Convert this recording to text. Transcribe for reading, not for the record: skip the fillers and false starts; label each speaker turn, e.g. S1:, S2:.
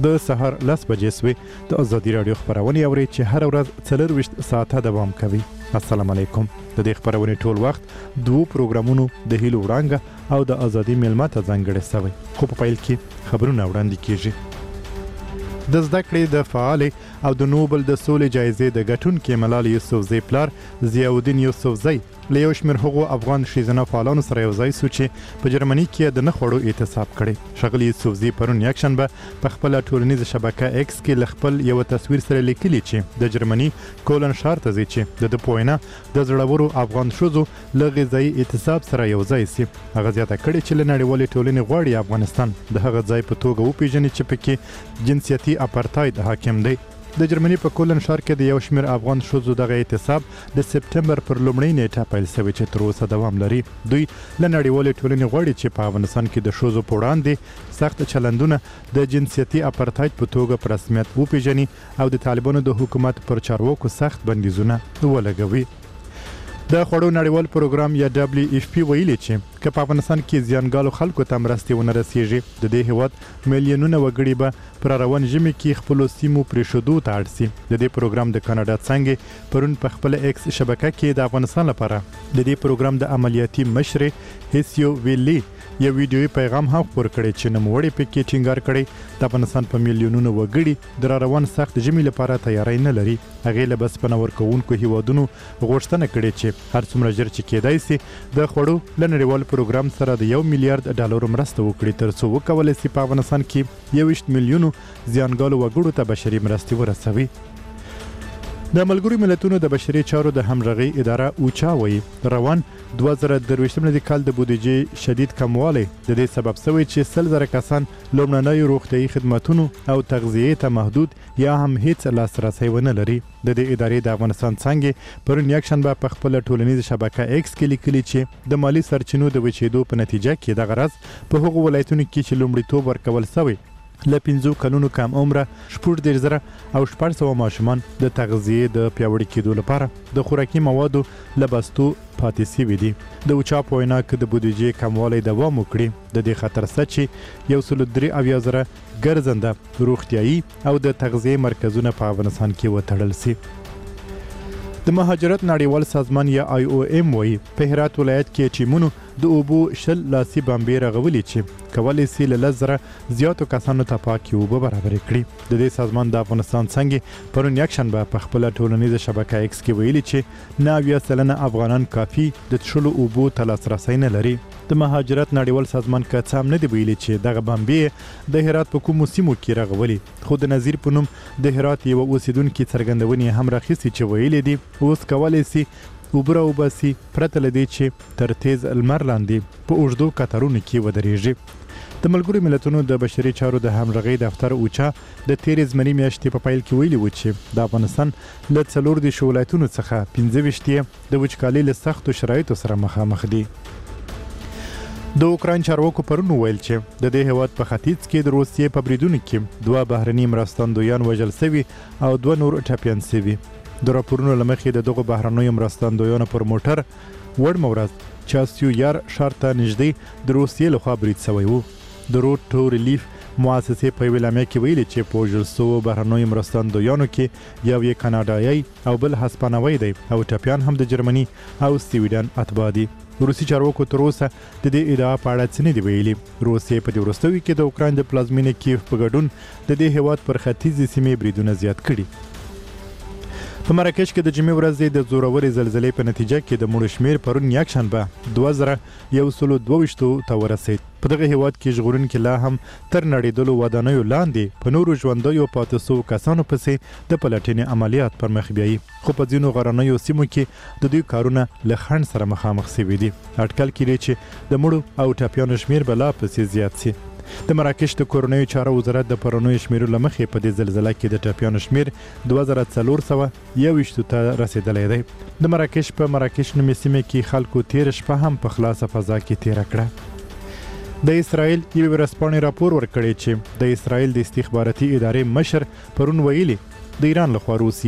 S1: د سهار 10 بجې سوې د ازادي راډیو خبرونه اورئ چې هر ورځ 24 ساعته دوام کوي. السلام علیکم. د دې خبرونه ټول وخت دوه پروګرامونو د هیلو وړانګه او د ازادي میلمه ته ځانګړی شوی. خو په پیل کې خبرونه وړاندې کیږي. د زده کړې د فعال او د نوبل د سولې جایزې د ګټونکي ملال یوسفزۍ پلار ضیاءالدین یوسفزۍ له یو شمېر هغو افغان ښځینه فعالانو سره یو ځای سو چې په جرمني کې د نه خوړو اعتصاب کړی. ښاغلي یوسفزۍ پرون یکشنبه په خپله ټولنیزه شبکه ایکس کې له خپل یوه تصویر سره لیکلي چې د جرمني کولن ښار ته ځي چې د ده په وینا د زړورو افغان ښځو له غذایي اعتصاب سره یو ځای سي. هغه زیاته کړې چې له نړیوالې ټولنې غواړي افغانستان د هغه ځای په توګه وپیژني چې پکې جنسیتي اپارتاید حاکم دی. د جرمني په کولن ښار کې د یو شمېر افغان ښځو دغه اعتصاب د سپټمبر پر لومړۍ نیټه پیل شوی چې تر اوسه دوام لري. دوی له نړیوالې ټولنې غواړي چې په افغانستان کې د ښځو په وړاندې سخت چلندونه د جنسیتي اپارتاید په توګه په رسمیت وپیژني او د طالبانو د حکومت پر چارواکو سخت بندیزونه ولګوي. د خوړو نړیوال پروګرام یا WFP ویلي چې که په افغانستان کې زیانګالو خلکو ته مرستې ونه رسیږي د دې هیواد میلیونونه وګړي به پر روان ژمي کې خپلو سیمو پرېښودو ته اړ سي. د دې پروګرام د کاناډا څنګه پرون په خپل ایکس شبکه کې د افغانستان لپاره د دې پروګرام د عملیاتي مشرې هیسیو ویلي یو ویډیوي پیغام هم خپور کړی چې نوموړي پکې ټینګار کړی د افغانستان په میلیونونو وګړي د روان سخت ژمي لپاره تیاری نه لري. هغې له بسپنه ورکوونکو هیوادونو غوښتنه کړې چې هر څومره ژر چې کېدای سي د خوړو له نړیوال پروګرام سره د $1 میلیارډ مرسته وکړي تر څو وکولی سي په افغانستان کې 21 میلیونو زیانګالو وګړو ته بشري مرستې ورسوي. د ملګرو ملتونو د بشري چارو د همغږۍ اداره اوچا وایي روان 2023 کال د بودیجې شدید کموالی د دې سبب شوی چې 100,000 کسان لومړنیو روغتیايي خدماتونو او تغذیې ته محدود یا هم هیڅ لاسرسی ونه لري. د دې ادارې د افغانستان څنګه پرون یکشنبه په خپل ټولنیزه شبکه ایکس کې لیکلي چې د مالی سرچینو د وچېدو په نتیجه کې د غرض په هغو ولایتونو کې چې لومړیتوب ورکول شوی له 15 کلونو کم عمره 14,000 او 400 ماشومان د تغذیې د پیاوړي کېدو لپاره د خوراکي موادو له بستو پاتې سوي دي. د اوچا په وینا که د بودیجې کموالی دوام وکړي د دې خطر شته چې 173,000 ګرځنده روغتیايي او د تغذیې مرکزونه په افغانستان کې وتړل سي. د مهاجرت نړیوال سازمان یا IOM وایي په هرات ولایت کې ټیمونو د اوبو 10 لاسي بمبې رغولي چې کولی سي له 10,000 زیاتو کسانو ته پاکې اوبه برابرې کړي. د دې سازمان د افغانستان څنګه پرون یکشنبه په خپله ټولنیزه شبکه ایکس کې ویلي چې 90% افغانان کافي د څښلو اوبو ته لاسرسی نه لري. د مهاجرت نړیوال سازمان که څه هم نه دی ویلي چې دغه بمبې د هرات په کومو سیمو کې رغولي، خو د نظیر په نوم د هرات یوه اوسیدونکي څرګندونې هم راخیستې چې ویلي دي اوس کولی سي اوبه راوباسي پرته له دې چې تر تیز لمر لاندې په اوږدو کتارونو کې ودرېږي. د ملګرو ملتونو د بشري چارو د همغږۍ دفتر اوچا د تیرې زمري میاشتې په پیل کې ویلي و چې د افغانستان له 14 ولایتونو څخه 25 د وچکالۍ له سختو شرایطو سره مخامخ دي. د اوکراین چارواکو پرون ویل چې د دې هیواد په ختیځ کې د روسیې په بریدونو کې 2 بهرني مرستندویان وژل شوي او 2 نور ټپیان شوي. د راپورونو له مخې د دغو بهرنیو مرستندویانو پر موټر وړمه ورځ چاسیو یار ښار ته نږدې د روسیې لخوا برید شوی و. د روډ ټو ریلیف مؤسسې په یوې اعلامیه کې ویلي چې په وژل شوو بهرنیو مرستندویانو کې یو یې کاناډایي او بل هسپانوی دی او ټپیان هم د جرمني او سویډن اتباع دي. روسي چارواکو تر اوسه د دې ادعا په اړه څه نه دي ویلي. روسیې په دې وروستیو کې د اوکراین د پلازمینې کیف په ګډون د دې هیواد پر ختیځې سیمې بریدونه زیات کړي. په مراکش کې د جمعې ورځې د زورورې زلزلې په نتیجه کې د مړو شمېر پرون یکشنبه 2122 ته ورسید. په دغه هیواد کې ژغورونکي لا هم تر نړېدلو ودانیو لاندې په نورو ژوندیو پاتې شوو کسانو پسې د پلټنې عملیات پر مخ بیایي، خو په ځینو غرنیو سیمو کې د دوی کارونه له خنډ سره مخامخ شوي دي. اټکل کېږي چې د مړو او ټپیانو شمېر به لا پسې زیات سي. د مراکش د کورنیو چارو وزارت د پرونیو شمیرو له مخې په دې زلزله کې د ټپیانو شمیر 2421 ته رسیدلی دی. د مراکش په مراکش نومې سیمې کې خلکو تېره شپه هم په خلاصه فضا کې تېره کړه. د اسرائیل یوې ورځپاڼې راپور ورکړی چې د اسرائیل د استخباراتي ادارې مشر پرون ویلي د ایران لخوا روسیې